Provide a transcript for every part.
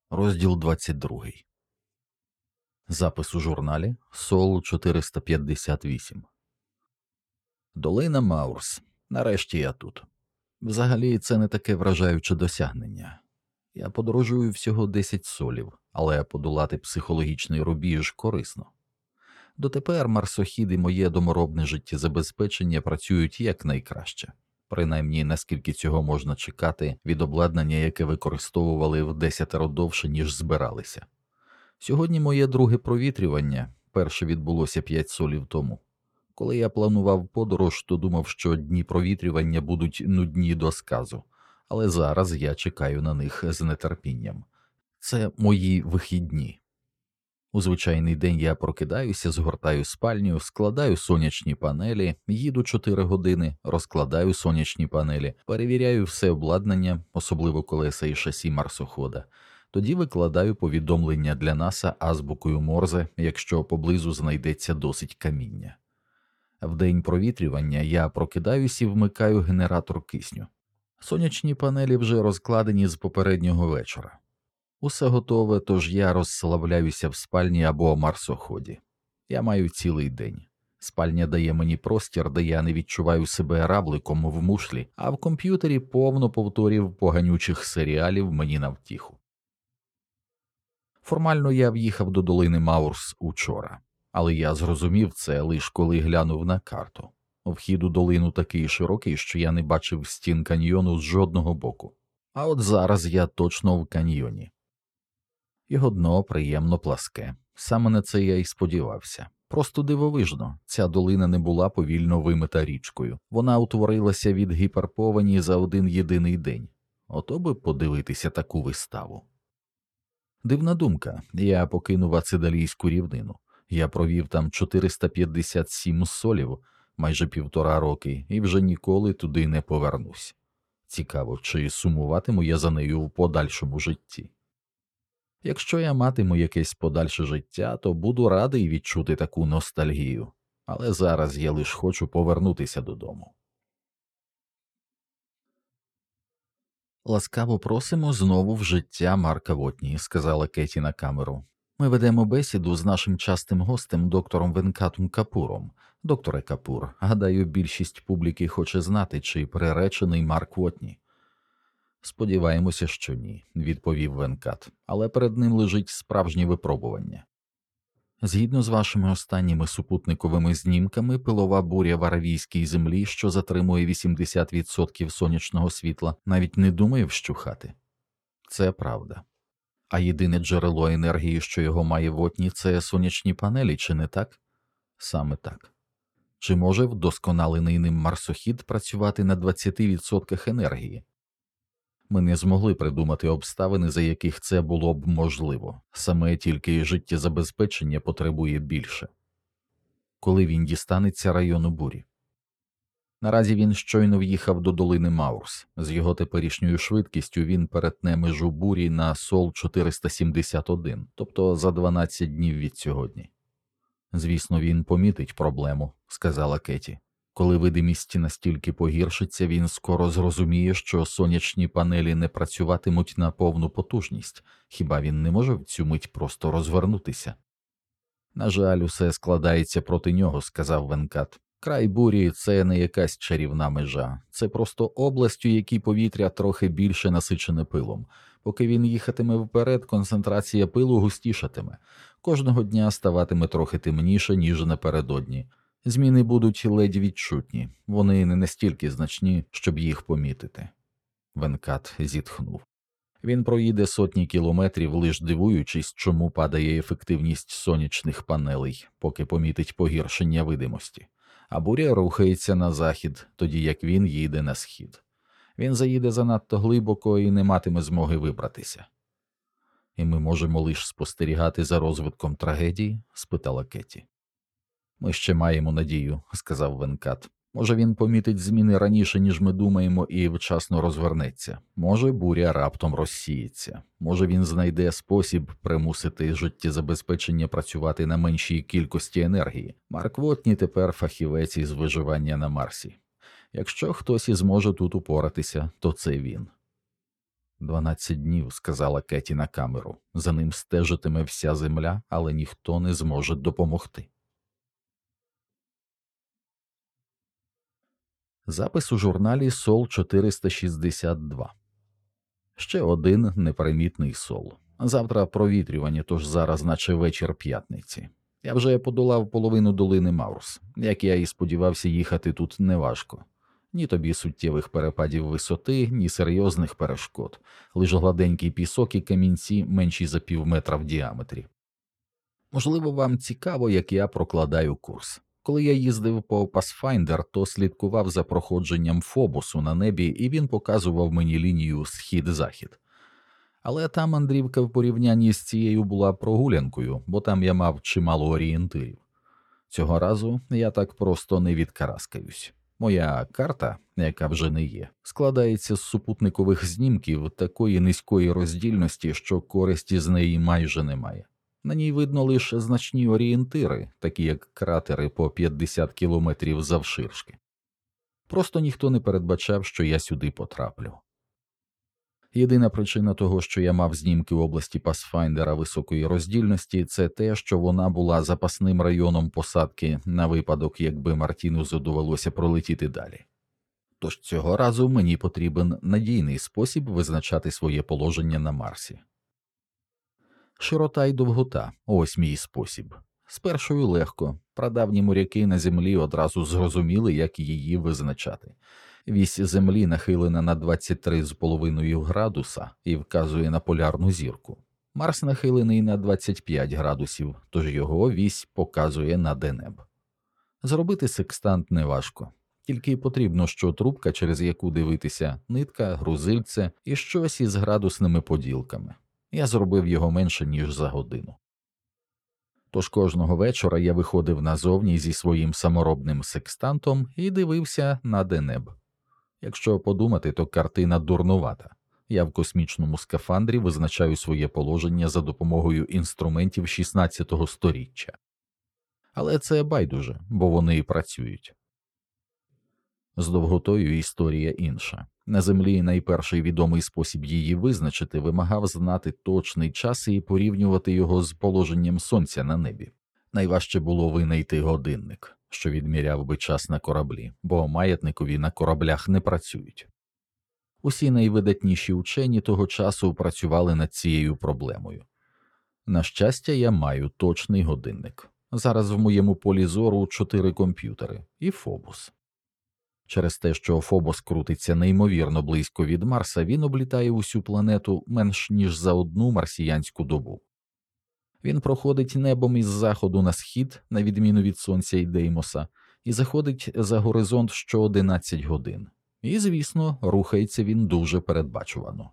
Розділ 22. Запис у журналі Сол 458. Долина Маурс. Нарешті я тут. Взагалі, це не таке вражаюче досягнення. Я подорожую всього 10 солів, але подолати психологічний рубіж корисно. Дотепер марсохід і моє доморобне життєзабезпечення працюють якнайкраще. Принаймні, наскільки цього можна чекати від обладнання, яке використовували в 10 довше, ніж збиралися. Сьогодні моє друге провітрювання, перше відбулося 5 солів тому. Коли я планував подорож, то думав, що дні провітрювання будуть нудні до сказу, але зараз я чекаю на них з нетерпінням. Це мої вихідні. У звичайний день я прокидаюся, згортаю спальню, складаю сонячні панелі, їду 4 години, розкладаю сонячні панелі, перевіряю все обладнання, особливо колеса і шасі марсохода. Тоді викладаю повідомлення для НАСА азбукою Морзе, якщо поблизу знайдеться досить каміння. В день провітрювання я прокидаюсь і вмикаю генератор кисню. Сонячні панелі вже розкладені з попереднього вечора. Усе готове, тож я розслабляюся в спальні або марсоході. Я маю цілий день. Спальня дає мені простір, де я не відчуваю себе равликом в мушлі, а в комп'ютері повно повторів поганючих серіалів мені на втіху. Формально я в'їхав до долини Маурс учора, але я зрозумів це лише коли глянув на карту. Вхід у долину такий широкий, що я не бачив стін каньйону з жодного боку. А от зараз я точно в каньйоні. Його дно приємно пласке. Саме на це я й сподівався. Просто дивовижно, ця долина не була повільно вимита річкою. Вона утворилася від гіперповені за один єдиний день. Ото би подивитися таку виставу. Дивна думка. Я покинув Ацидалійську рівнину. Я провів там 457 солів, майже 1,5 роки, і вже ніколи туди не повернусь. Цікаво, чи сумуватиму я за нею в подальшому житті. Якщо я матиму якесь подальше життя, то буду радий відчути таку ностальгію, але зараз я лише хочу повернутися додому. «Ласкаво просимо знову в життя Марка Вотні», – сказала Кеті на камеру. «Ми ведемо бесіду з нашим частим гостем доктором Венкатом Капуром. Докторе Капур, гадаю, більшість публіки хоче знати, чи приречений Марк Вотні». «Сподіваємося, що ні», – відповів Венкат, «але перед ним лежить справжнє випробування. Згідно з вашими останніми супутниковими знімками, пилова буря в Аравійській землі, що затримує 80% сонячного світла, навіть не думає вщухати». «Це правда. А єдине джерело енергії, що його має Вотні, це сонячні панелі, чи не так?» «Саме так. Чи може вдосконалений ним марсохід працювати на 20% енергії?» Ми не змогли придумати обставини, за яких це було б можливо. Саме тільки життєзабезпечення потребує більше. Коли він дістанеться району бурі? Наразі він щойно в'їхав до долини Маурс. З його теперішньою швидкістю він перетне межу бурі на Сол 471, тобто за 12 днів від сьогодні. «Звісно, він помітить проблему», – сказала Кеті. «Коли видимість настільки погіршиться, він скоро зрозуміє, що сонячні панелі не працюватимуть на повну потужність. Хіба він не може в цю мить просто розвернутися?» «На жаль, усе складається проти нього», – сказав Венкат. «Край бурі – це не якась чарівна межа. Це просто область, у якій повітря трохи більше насичене пилом. Поки він їхатиме вперед, концентрація пилу густішатиме. Кожного дня ставатиме трохи темніше, ніж напередодні. Зміни будуть ледь відчутні, вони не настільки значні, щоб їх помітити». Венкат зітхнув. Він проїде сотні кілометрів, лиш дивуючись, чому падає ефективність сонячних панелей, поки помітить погіршення видимості. А буря рухається на захід, тоді як він їде на схід. Він заїде занадто глибоко і не матиме змоги вибратися. «І ми можемо лише спостерігати за розвитком трагедії?» – спитала Кеті. «Ми ще маємо надію», – сказав Венкат. «Може, він помітить зміни раніше, ніж ми думаємо, і вчасно розвернеться. Може, буря раптом розсіється. Може, він знайде спосіб примусити життєзабезпечення працювати на меншій кількості енергії. Марк Вотні тепер фахівець із виживання на Марсі. Якщо хтось і зможе тут упоратися, то це він». 12 днів, сказала Кеті на камеру. За ним стежитиме вся земля, але ніхто не зможе допомогти. Запис у журналі Сол 462. Ще один непримітний Сол. Завтра провітрювання, тож зараз наче вечір п'ятниці. Я вже подолав половину долини Маурс. Як я і сподівався, їхати тут неважко. Ні тобі суттєвих перепадів висоти, ні серйозних перешкод. Лише гладенький пісок і камінці менші за півметра в діаметрі. Можливо, вам цікаво, як я прокладаю курс. Коли я їздив по Pathfinder, то слідкував за проходженням Фобосу на небі, і він показував мені лінію схід-захід. Але та мандрівка в порівнянні з цією була прогулянкою, бо там я мав чимало орієнтирів. Цього разу я так просто не відкараскаюсь. Моя карта, яка вже не є, складається з супутникових знімків такої низької роздільності, що користі з неї майже немає. На ній видно лише значні орієнтири, такі як кратери по 50 кілометрів завширшки. Просто ніхто не передбачав, що я сюди потраплю. Єдина причина того, що я мав знімки області Пасфайндера високої роздільності, це те, що вона була запасним районом посадки на випадок, якби Мартінузу довелося пролетіти далі. Тож цього разу мені потрібен надійний спосіб визначати своє положення на Марсі. Широта й довгота – ось мій спосіб. З першою легко. Прадавні моряки на Землі одразу зрозуміли, як її визначати. Вісь Землі нахилена на 23,5 градуса і вказує на полярну зірку. Марс нахилений на 25 градусів, тож його вісь показує на Денеб. Зробити секстант неважко. Тільки потрібно, що трубка, через яку дивитися, нитка, грузильце і щось із градусними поділками. Я зробив його менше, ніж за годину. Тож кожного вечора я виходив назовні зі своїм саморобним секстантом і дивився на Денеб. Якщо подумати, то картина дурнувата. Я в космічному скафандрі визначаю своє положення за допомогою інструментів 16-го сторіччя. Але це байдуже, бо вони і працюють. З довготою історія інша. На Землі найперший відомий спосіб її визначити вимагав знати точний час і порівнювати його з положенням Сонця на небі. Найважче було винайти годинник, що відміряв би час на кораблі, бо маятникові на кораблях не працюють. Усі найвидатніші учені того часу працювали над цією проблемою. На щастя, я маю точний годинник. Зараз в моєму полі зору 4 комп'ютери і Фобос. Через те, що Фобос крутиться неймовірно близько від Марса, він облітає усю планету менш ніж за одну марсіянську добу. Він проходить небом із заходу на схід, на відміну від Сонця і Деймоса, і заходить за горизонт що 11 годин. І, звісно, рухається він дуже передбачувано.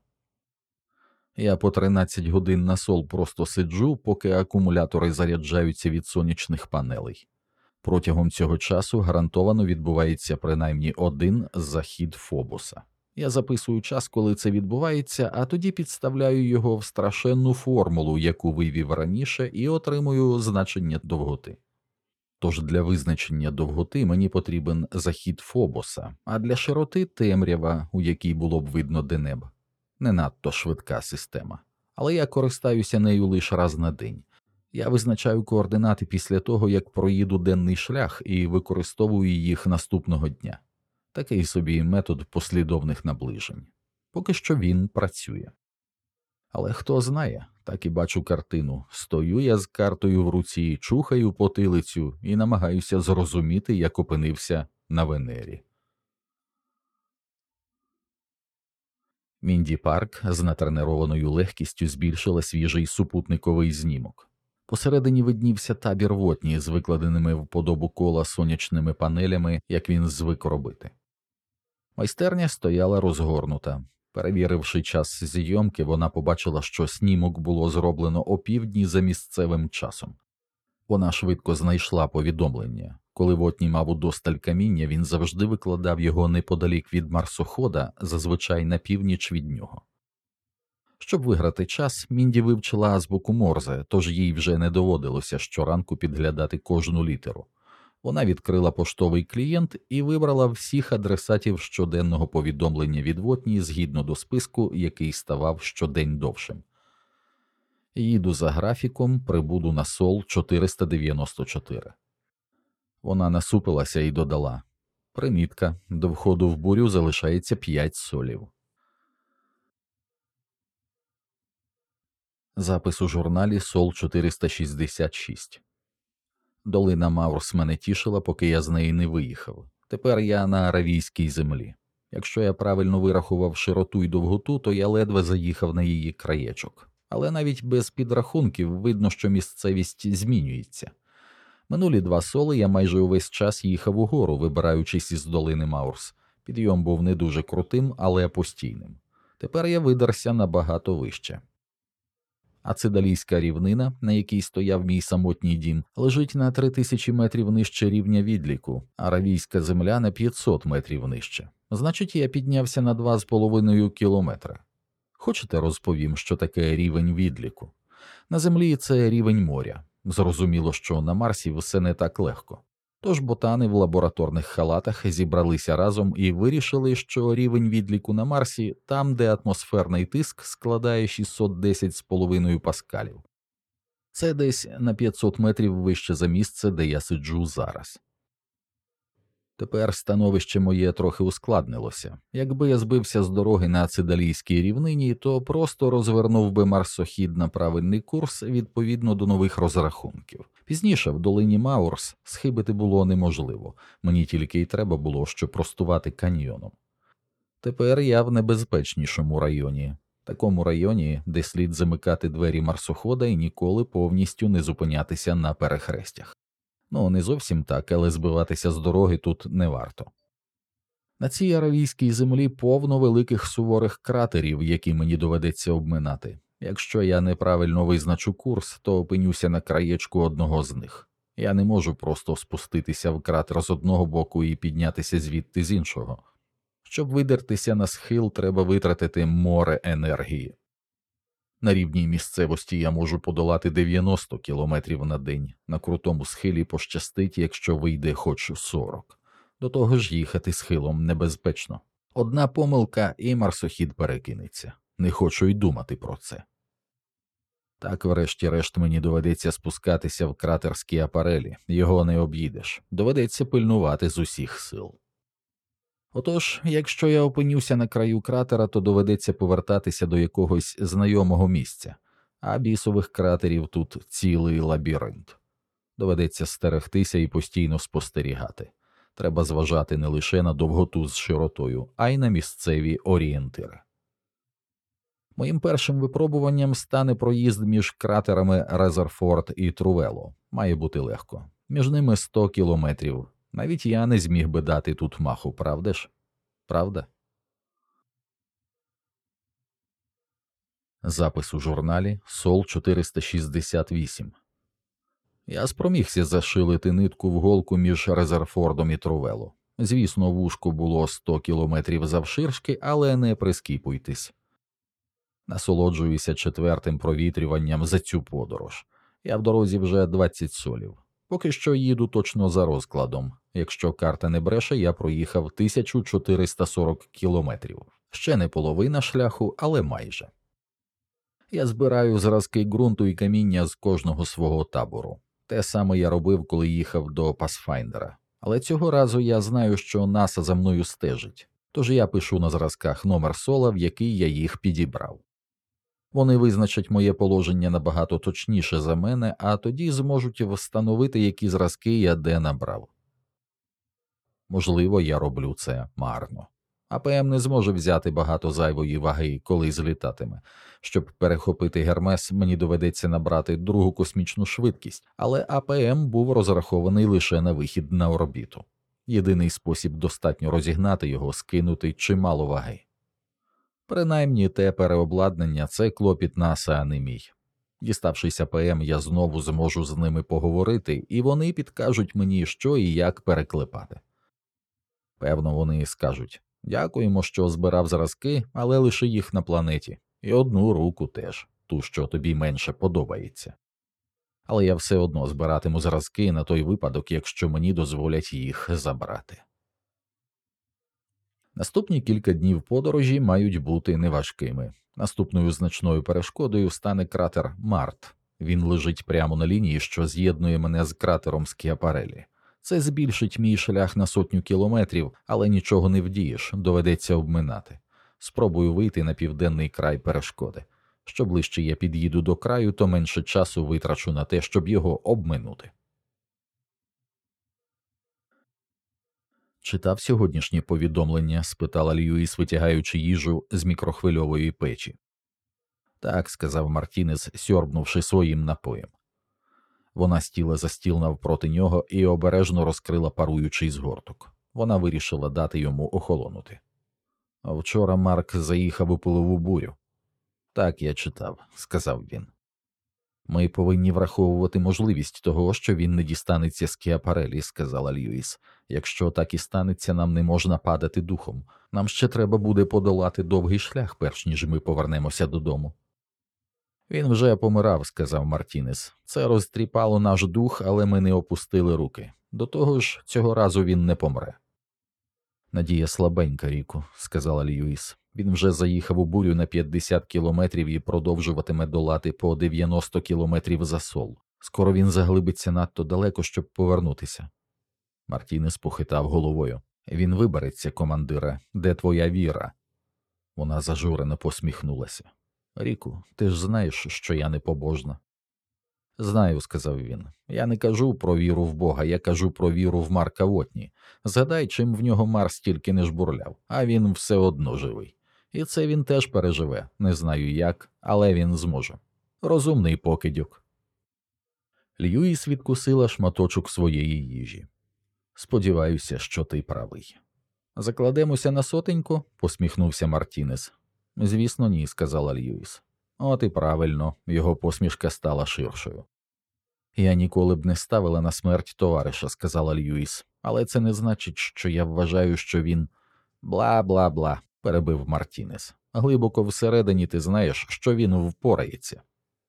Я по 13 годин на Сол просто сиджу, поки акумулятори заряджаються від сонячних панелей. Протягом цього часу гарантовано відбувається принаймні один захід Фобоса. Я записую час, коли це відбувається, а тоді підставляю його в страшенну формулу, яку вивів раніше, і отримую значення довготи. Тож для визначення довготи мені потрібен захід Фобоса, а для широти – темрява, у якій було б видно Денеб. Не надто швидка система, але я користаюся нею лише раз на день. Я визначаю координати після того, як проїду денний шлях і використовую їх наступного дня. Такий собі метод послідовних наближень. Поки що він працює. Але хто знає, так і бачу картину. Стою я з картою в руці, чухаю потилицю і намагаюся зрозуміти, як опинився на Венері. Мінді Парк з натренованою легкістю збільшила свіжий супутниковий знімок. Посередині виднівся табір Вотні з викладеними в подобу кола сонячними панелями, як він звик робити. Майстерня стояла розгорнута. Перевіривши час зйомки, вона побачила, що снімок було зроблено опівдні за місцевим часом. Вона швидко знайшла повідомлення. Коли Вотні мав удосталь каміння, він завжди викладав його неподалік від марсохода, зазвичай на північ від нього. Щоб виграти час, Мінді вивчила азбуку Морзе, тож їй вже не доводилося щоранку підглядати кожну літеру. Вона відкрила поштовий клієнт і вибрала всіх адресатів щоденного повідомлення від Вотні згідно до списку, який ставав щодень довшим. Їду за графіком, прибуду на Сол 494. Вона насупилася і додала: примітка, до входу в бурю залишається 5 солів. Запис у журналі Сол 466. Долина Маурс мене тішила, поки я з неї не виїхав. Тепер я на аравійській землі. Якщо я правильно вирахував широту й довготу, то я ледве заїхав на її краєчок. Але навіть без підрахунків видно, що місцевість змінюється. Минулі 2 соли я майже увесь час їхав угору, вибираючись із долини Маурс. Підйом був не дуже крутим, але постійним. Тепер я видерся набагато вище. Ацидалійська рівнина, на якій стояв мій самотній дім, лежить на 3000 метрів нижче рівня відліку, а аравійська земля на 500 метрів нижче. Значить, я піднявся на 2,5 кілометри. Хочете, розповім, що таке рівень відліку? На землі це рівень моря. Зрозуміло, що на Марсі все не так легко. Тож ботани в лабораторних халатах зібралися разом і вирішили, що рівень відліку на Марсі там, де атмосферний тиск складає 610,5 паскалів. Це десь на 500 метрів вище за місце, де я сиджу зараз. Тепер становище моє трохи ускладнилося. Якби я збився з дороги на Ацидалійській рівнині, то просто розвернув би марсохід на правильний курс відповідно до нових розрахунків. Пізніше в долині Маурс схибити було неможливо, мені тільки й треба було, що простувати каньйоном. Тепер я в небезпечнішому районі, такому районі, де слід замикати двері марсохода і ніколи повністю не зупинятися на перехрестях. Ну, не зовсім так, але збиватися з дороги тут не варто. На цій аравійській землі повно великих суворих кратерів, які мені доведеться обминати. Якщо я неправильно визначу курс, то опинюся на краєчку одного з них. Я не можу просто спуститися в кратер з одного боку і піднятися звідти з іншого. Щоб видертися на схил, треба витратити море енергії. На рівній місцевості я можу подолати 90 кілометрів на день, на крутому схилі пощастить, якщо вийде хоч 40. До того ж їхати схилом небезпечно. Одна помилка і марсохід перекинеться. Не хочу й думати про це. Так, врешті-решт, мені доведеться спускатися в кратерські апарелі, його не об'їдеш, доведеться пильнувати з усіх сил. Отож, якщо я опинюся на краю кратера, то доведеться повертатися до якогось знайомого місця, а бісових кратерів тут цілий лабіринт. Доведеться стерегтися і постійно спостерігати. Треба зважати не лише на довготу з широтою, а й на місцеві орієнтири. Моїм першим випробуванням стане проїзд між кратерами Резерфорд і Трувело. Має бути легко. Між ними 100 кілометрів. Навіть я не зміг би дати тут маху, правда ж? Правда? Запис у журналі Сол 468. Я спромігся зашилити нитку в голку між Резерфордом і Трувело. Звісно, вушко було 100 кілометрів завширшки, але не прискіпуйтесь. Насолоджуюся 4-тим провітрюванням за цю подорож. Я в дорозі вже 20 солів. Поки що їду точно за розкладом. Якщо карта не бреше, я проїхав 1440 кілометрів. Ще не половина шляху, але майже. Я збираю зразки ґрунту і каміння з кожного свого табору. Те саме я робив, коли їхав до Пасфайндера. Але цього разу я знаю, що НАСА за мною стежить. Тож я пишу на зразках номер сола, в який я їх підібрав. Вони визначать моє положення набагато точніше за мене, а тоді зможуть встановити, які зразки я де набрав. Можливо, я роблю це марно. АПМ не зможе взяти багато зайвої ваги, коли злітатиме. Щоб перехопити Гермес, мені доведеться набрати другу космічну швидкість, але АПМ був розрахований лише на вихід на орбіту. Єдиний спосіб достатньо розігнати його – скинути чимало ваги. Принаймні те переобладнання – це клопіт НАСА, а не мій. Діставшись АПМ, я знову зможу з ними поговорити, і вони підкажуть мені, що і як переклепати. Певно, вони скажуть: дякуємо, що збирав зразки, але лише їх на планеті. І одну руку теж, ту, що тобі менше подобається. Але я все одно збиратиму зразки на той випадок, якщо мені дозволять їх забрати. Наступні кілька днів подорожі мають бути неважкими. Наступною значною перешкодою стане кратер Март. Він лежить прямо на лінії, що з'єднує мене з кратером Скіапарелі. Це збільшить мій шлях на 100 кілометрів, але нічого не вдієш, доведеться обминати. Спробую вийти на південний край перешкоди. Що ближче я під'їду до краю, то менше часу витрачу на те, щоб його обминути. Читав сьогоднішнє повідомлення? Спитала Льюіс, витягаючи їжу з мікрохвильової печі. Так, сказав Мартінес, сьорбнувши своїм напоєм. Вона стіла за стіл навпроти нього і обережно розкрила паруючий згорток. Вона вирішила дати йому охолонути. А вчора Марк заїхав у пилову бурю. Так, я читав, сказав він. Ми повинні враховувати можливість того, що він не дістанеться Скіапарелі, сказала Льюіс. Якщо так і станеться, нам не можна падати духом. Нам ще треба буде подолати довгий шлях, перш ніж ми повернемося додому. Він вже помирав, сказав Мартінес. Це розтріпало наш дух, але ми не опустили руки. До того ж, цього разу він не помре. Надія слабенька, Ріку, сказала Льюіс. Він вже заїхав у бурю на 50 кілометрів і продовжуватиме долати по 90 кілометрів за сол. Скоро він заглибиться надто далеко, щоб повернутися. Мартінес похитав головою. Він вибереться, командире. Де твоя віра? Вона зажурено посміхнулася. Ріку, ти ж знаєш, що я не побожна. Знаю, сказав він. Я не кажу про віру в Бога, я кажу про віру в Марка Вотні. Згадай, чим в нього Марс тільки не жбурляв, а він все одно живий. І це він теж переживе, не знаю як, але він зможе. Розумний покидьок. Льюіс відкусила шматочок своєї їжі. Сподіваюся, що ти правий. Закладемося на сотеньку? Посміхнувся Мартінес. Звісно, ні, сказала Льюіс. От і правильно, його посмішка стала ширшою. Я ніколи б не ставила на смерть товариша, сказала Льюіс, але це не значить, що я вважаю, що він... Бла-бла-бла, перебив Мартінес. Глибоко всередині ти знаєш, що він впорається.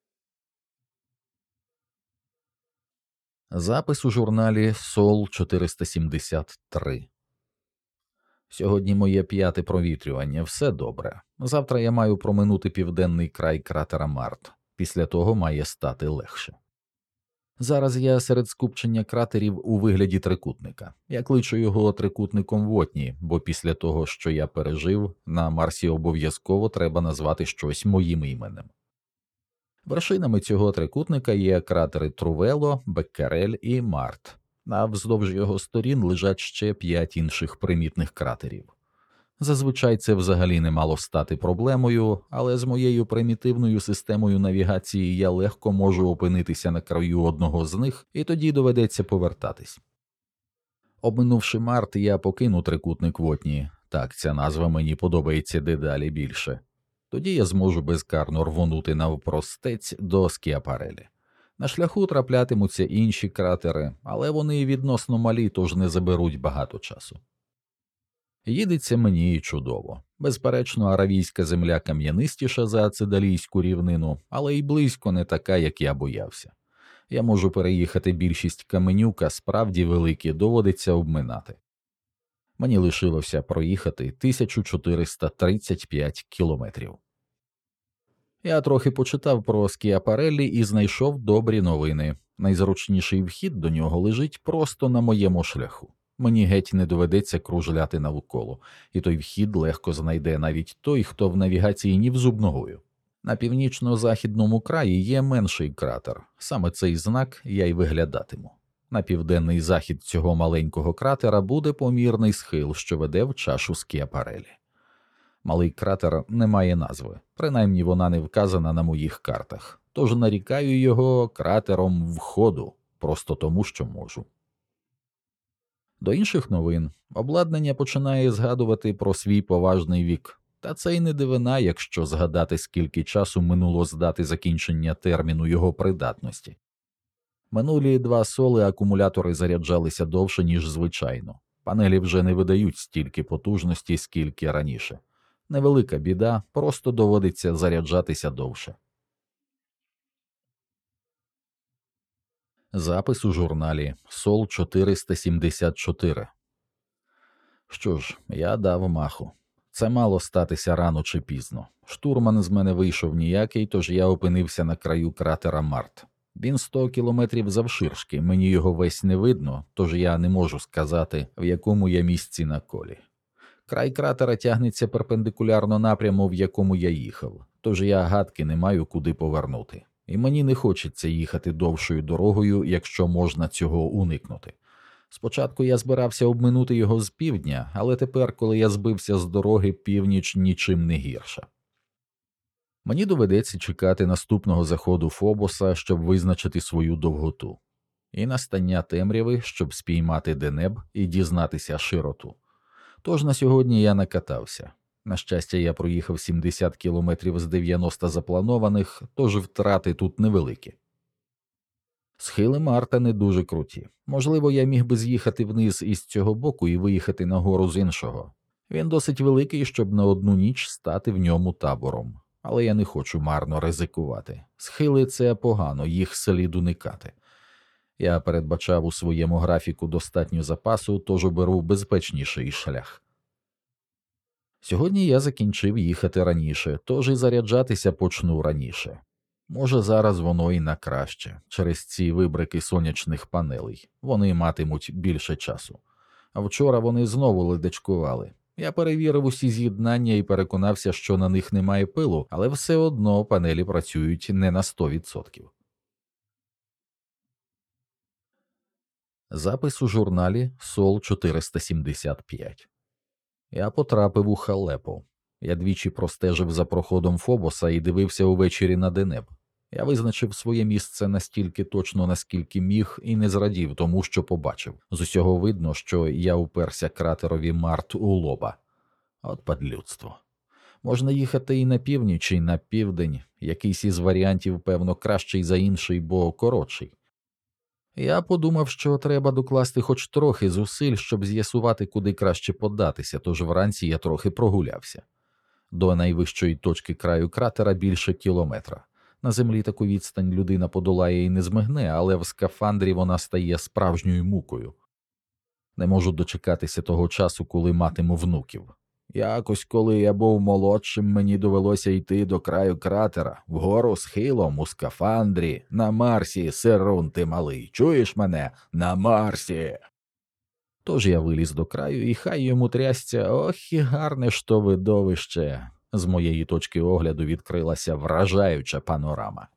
Запис у журналі Сол 473. Сьогодні моє 5-те провітрювання, все добре. Завтра я маю проминути південний край кратера Март. Після того має стати легше. Зараз я серед скупчення кратерів у вигляді трикутника. Я кличу його трикутником Вотні, бо після того, що я пережив, на Марсі обов'язково треба назвати щось моїм іменем. Вершинами цього трикутника є кратери Трувело, Беккерель і Март. А вздовж його сторін лежать ще 5 інших примітних кратерів. Зазвичай це взагалі не мало стати проблемою, але з моєю примітивною системою навігації я легко можу опинитися на краю одного з них, і тоді доведеться повертатись. Обминувши Март, я покину трикутник Вотні, так ця назва мені подобається дедалі більше. Тоді я зможу безкарно рвонути навпростець до Скіапарелі. На шляху траплятимуться інші кратери, але вони відносно малі, тож не заберуть багато часу. Їдеться мені і чудово. Безперечно, аравійська земля кам'янистіша за ацидалійську рівнину, але й близько не така, як я боявся. Я можу переїхати більшість каменюк, а справді великі доводиться обминати. Мені лишилося проїхати 1435 кілометрів. Я трохи почитав про Скіапареллі і знайшов добрі новини. Найзручніший вхід до нього лежить просто на моєму шляху. Мені геть не доведеться кружляти навколо, і той вхід легко знайде навіть той, хто в навігації ні в зуб ногою. На північно-західному краї є менший кратер, саме цей знак я й виглядатиму. На південний захід цього маленького кратера буде помірний схил, що веде в чашу Скіапарелі. Малий кратер не має назви, принаймні вона не вказана на моїх картах, тож нарікаю його кратером входу, просто тому, що можу. До інших новин обладнання починає згадувати про свій поважний вік, та це й не дивина, якщо згадати, скільки часу минуло з дати закінчення терміну його придатності. Минулі 2 соли акумулятори заряджалися довше, ніж звичайно. Панелі вже не видають стільки потужності, скільки раніше. Невелика біда, просто доводиться заряджатися довше. Запис у журналі Сол 474. Що ж, я дав маху. Це мало статися рано чи пізно. Штурман з мене вийшов ніякий, тож я опинився на краю кратера Март. Він 100 кілометрів завширшки, мені його весь не видно, тож я не можу сказати, в якому я місці на колі. Край кратера тягнеться перпендикулярно напряму, в якому я їхав, тож я гадки не маю куди повернути. І мені не хочеться їхати довшою дорогою, якщо можна цього уникнути. Спочатку я збирався обминути його з півдня, але тепер, коли я збився з дороги, північ нічим не гірша. Мені доведеться чекати наступного заходу Фобоса, щоб визначити свою довготу, і настання темряви, щоб спіймати Денеб і дізнатися широту. Тож на сьогодні я накатався. На щастя, я проїхав 70 кілометрів з 90 запланованих, тож втрати тут невеликі. Схили Марта не дуже круті. Можливо, я міг би з'їхати вниз із цього боку і виїхати нагору з іншого. Він досить великий, щоб на одну ніч стати в ньому табором. Але я не хочу марно ризикувати. Схили – це погано, їх слід уникати. Я передбачав у своєму графіку достатньо запасу, тож оберу безпечніший шлях. Сьогодні я закінчив їхати раніше, тож і заряджатися почну раніше. Може, зараз воно і на краще, через ці вибрики сонячних панелей. Вони матимуть більше часу. А вчора вони знову ледачкували. Я перевірив усі з'єднання і переконався, що на них немає пилу, але все одно панелі працюють не на 100%. Запис у журналі Сол 475. Я потрапив у халепу. Я двічі простежив за проходом Фобоса і дивився увечері на Денеб. Я визначив своє місце настільки точно, наскільки міг, і не зрадів тому, що побачив. З усього видно, що я уперся кратерові Март у лоба. От падлюдство. Можна їхати і на північ, і на південь. Якийсь із варіантів, певно, кращий за інший, бо коротший. Я подумав, що треба докласти хоч трохи зусиль, щоб з'ясувати, куди краще податися, тож вранці я трохи прогулявся. До найвищої точки краю кратера більше кілометра. На землі таку відстань людина подолає і не змигне, але в скафандрі вона стає справжньою мукою. Не можу дочекатися того часу, коли матиму внуків. Якось, коли я був молодшим, мені довелося йти до краю кратера, вгору схилом, у скафандрі, на Марсі, Серун ти малий, чуєш мене? На Марсі! Тож я виліз до краю, і хай йому трясця, ох і гарне ж то видовище. З моєї точки огляду відкрилася вражаюча панорама.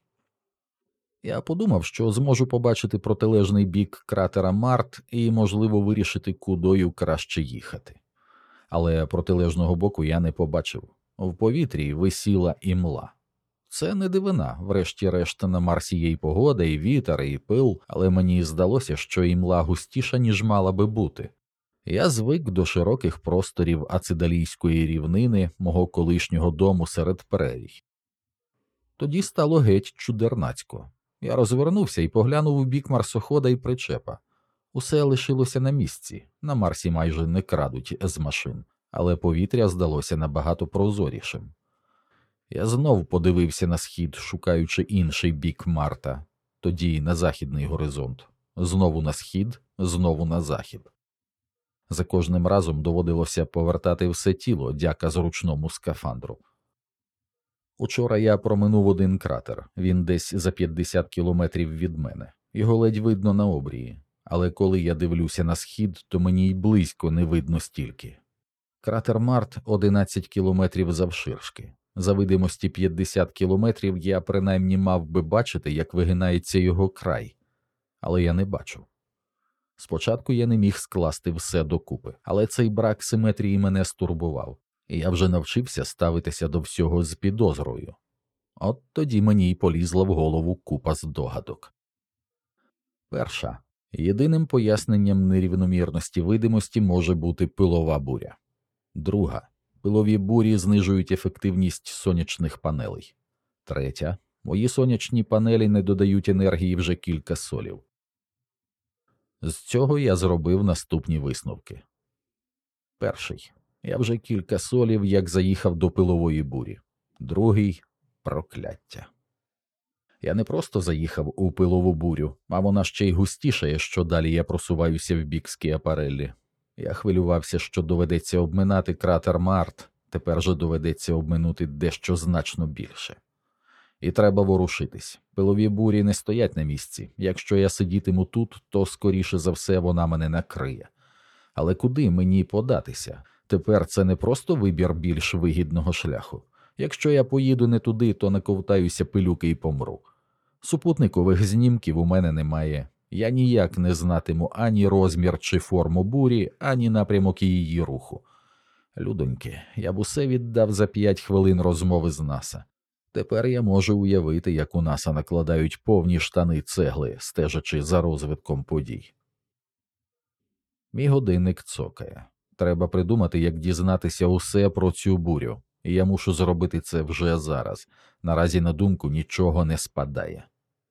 Я подумав, що зможу побачити протилежний бік кратера Март і, можливо, вирішити, кудою краще їхати. Але протилежного боку я не побачив. В повітрі висіла імла. Це не дивина, врешті-решт на Марсі є й погода, і вітер, і пил, але мені здалося, що імла густіша, ніж мала би бути. Я звик до широких просторів ацидалійської рівнини мого колишнього дому серед прерій. Тоді стало геть чудернацько. Я розвернувся і поглянув у бік марсохода і причепа. Усе лишилося на місці, на Марсі майже не крадуть з машин, але повітря здалося набагато прозорішим. Я знов подивився на схід, шукаючи інший бік Марта, тоді на західний горизонт, знову на схід, знову на захід. За кожним разом доводилося повертати все тіло, дяка зручному скафандру. Учора я проминув один кратер, він десь за 50 кілометрів від мене, його ледь видно на обрії. Але коли я дивлюся на схід, то мені й близько не видно стільки. Кратер Март 11 кілометрів завширшки. За видимості 50 кілометрів я принаймні мав би бачити, як вигинається його край. Але я не бачу. Спочатку я не міг скласти все докупи, але цей брак симетрії мене стурбував, і я вже навчився ставитися до всього з підозрою. От тоді мені й полізла в голову купа здогадок. Перша. Єдиним поясненням нерівномірності видимості може бути пилова буря. Друга. Пилові бурі знижують ефективність сонячних панелей. Третя. Мої сонячні панелі не додають енергії вже кілька солів. З цього я зробив наступні висновки. Перший. Я вже кілька солів, як заїхав до пилової бурі. Другий – прокляття. Я не просто заїхав у пилову бурю, а вона ще й густішає, що далі я просуваюся в бік Скіапареллі. Я хвилювався, що доведеться обминати кратер Март, тепер же доведеться обминути дещо значно більше. І треба ворушитись. Пилові бурі не стоять на місці. Якщо я сидітиму тут, то скоріше за все вона мене накриє. Але куди мені податися? Тепер це не просто вибір більш вигідного шляху. Якщо я поїду не туди, то наковтаюся пилюки і помру. Супутникових знімків у мене немає. Я ніяк не знатиму ані розмір чи форму бурі, ані напрямок її руху. Людоньки, я б усе віддав за 5 хвилин розмови з НАСА. Тепер я можу уявити, як у НАСА накладають повні штани цегли, стежачи за розвитком подій. Мій годинник цокає. Треба придумати, як дізнатися усе про цю бурю. І я мушу зробити це вже зараз. Наразі на думку нічого не спадає.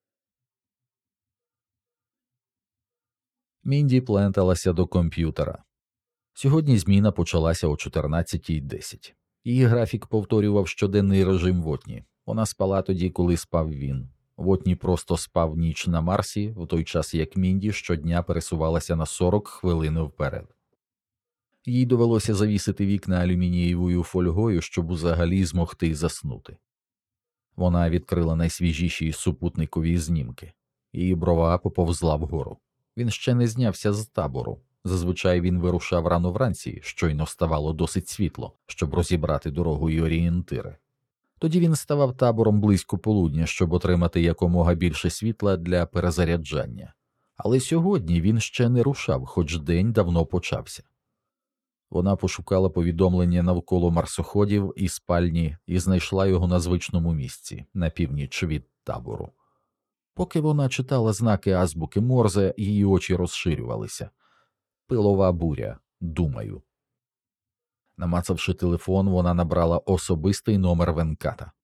Мінді пленталася до комп'ютера. Сьогодні зміна почалася о 14:10. Її графік повторював щоденний режим Вотні. Вона спала тоді, коли спав він. Вотні просто спав ніч на Марсі, в той час як Мінді щодня пересувалася на 40 хвилин вперед. Їй довелося завісити вікна алюмінієвою фольгою, щоб взагалі змогти заснути. Вона відкрила найсвіжіші супутникові знімки. Її брова поповзла вгору. Він ще не знявся з табору. Зазвичай він вирушав рано вранці, щойно ставало досить світло, щоб розібрати дорогу і орієнтири. Тоді він ставав табором близько полудня, щоб отримати якомога більше світла для перезаряджання. Але сьогодні він ще не рушав, хоч день давно почався. Вона пошукала повідомлення навколо марсоходів і спальні і знайшла його на звичному місці, на північ від табору. Поки вона читала знаки азбуки Морзе, її очі розширювалися. Пилова буря, думаю. Намацавши телефон, вона набрала особистий номер Венката.